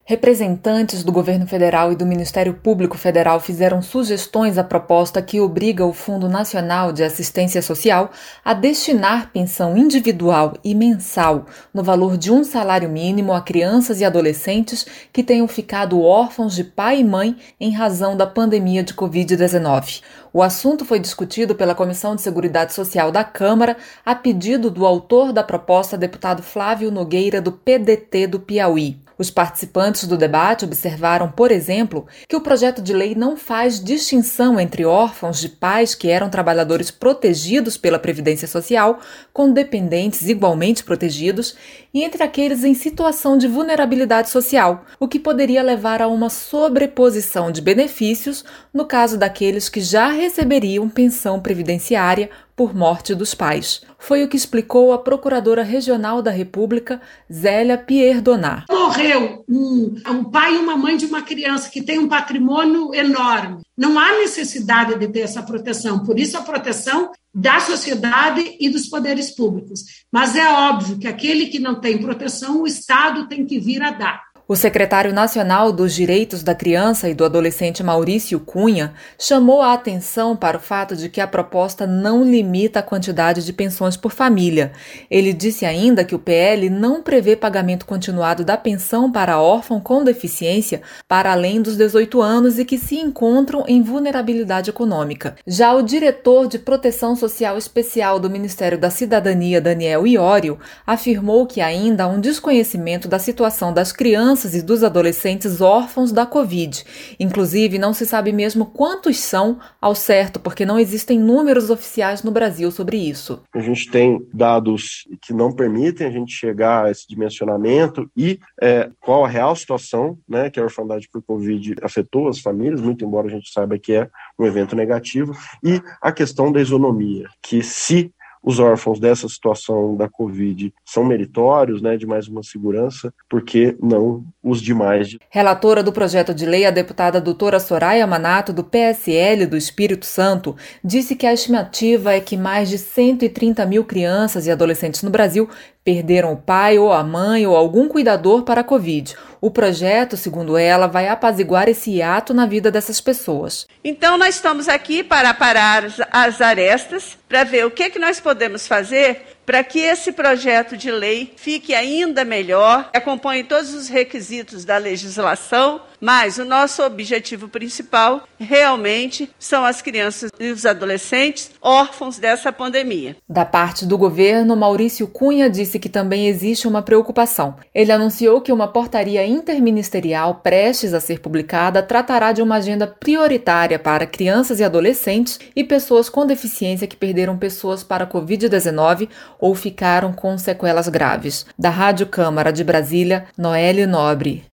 Representantes do governo federal e do Ministério Público Federal fizeram sugestões à proposta que obriga o Fundo Nacional de Assistência Social a destinar pensão individual e mensal no valor de um salário mínimo a crianças e adolescentes que tenham ficado órfãos de pai e mãe em razão da pandemia de Covid-19. O assunto foi discutido pela Comissão de Seguridade Social da Câmara a pedido do autor da proposta, deputado Flávio Nogueira, do PDT do Piauí. Os participantes do debate observaram, por exemplo, que o projeto de lei não faz distinção entre órfãos de pais que eram trabalhadores protegidos pela Previdência Social, com dependentes igualmente protegidos, e entre aqueles em situação de vulnerabilidade social, o que poderia levar a uma sobreposição de benefícios no caso daqueles que já receberiam pensão previdenciária por morte dos pais. Foi o que explicou a Procuradora Regional da República, Zélia Pierdonat. Morreu um pai e uma mãe de uma criança que tem um patrimônio enorme. Não há necessidade de ter essa proteção, por isso a proteção da sociedade e dos poderes públicos. Mas é óbvio que aquele que não tem proteção, o Estado tem que vir a dar. O secretário nacional dos Direitos da Criança e do Adolescente, Maurício Cunha, chamou a atenção para o fato de que a proposta não limita a quantidade de pensões por família. Ele disse ainda que o PL não prevê pagamento continuado da pensão para órfão com deficiência para além dos 18 anos e que se encontram em vulnerabilidade econômica. Já o diretor de Proteção Social Especial do Ministério da Cidadania, Daniel Iório, afirmou que ainda há um desconhecimento da situação das crianças e dos adolescentes órfãos da Covid. Inclusive, não se sabe mesmo quantos são ao certo, porque não existem números oficiais no Brasil sobre isso. A gente tem dados que não permitem a gente chegar a esse dimensionamento e qual a real situação, né, que a orfandade por Covid afetou as famílias, muito embora a gente saiba que é um evento negativo, e a questão da isonomia, que se os órfãos dessa situação da Covid são meritórios, né, de mais uma segurança, porque não os demais. Relatora do projeto de lei, a deputada doutora Soraya Manato, do PSL do Espírito Santo, disse que a estimativa é que mais de 130 mil crianças e adolescentes no Brasil perderam o pai ou a mãe ou algum cuidador para a Covid. O projeto, segundo ela, vai apaziguar esse hiato na vida dessas pessoas. Então, nós estamos aqui para parar as arestas, para ver o que nós podemos fazer para que esse projeto de lei fique ainda melhor, acompanhe todos os requisitos da legislação, mas o nosso objetivo principal realmente são as crianças e os adolescentes órfãos dessa pandemia. Da parte do governo, Maurício Cunha disse que também existe uma preocupação. Ele anunciou que uma portaria interministerial prestes a ser publicada tratará de uma agenda prioritária para crianças e adolescentes e pessoas com deficiência que perderam pessoas para a Covid-19 ou ficaram com sequelas graves. Da Rádio Câmara de Brasília, Noelle Nobre.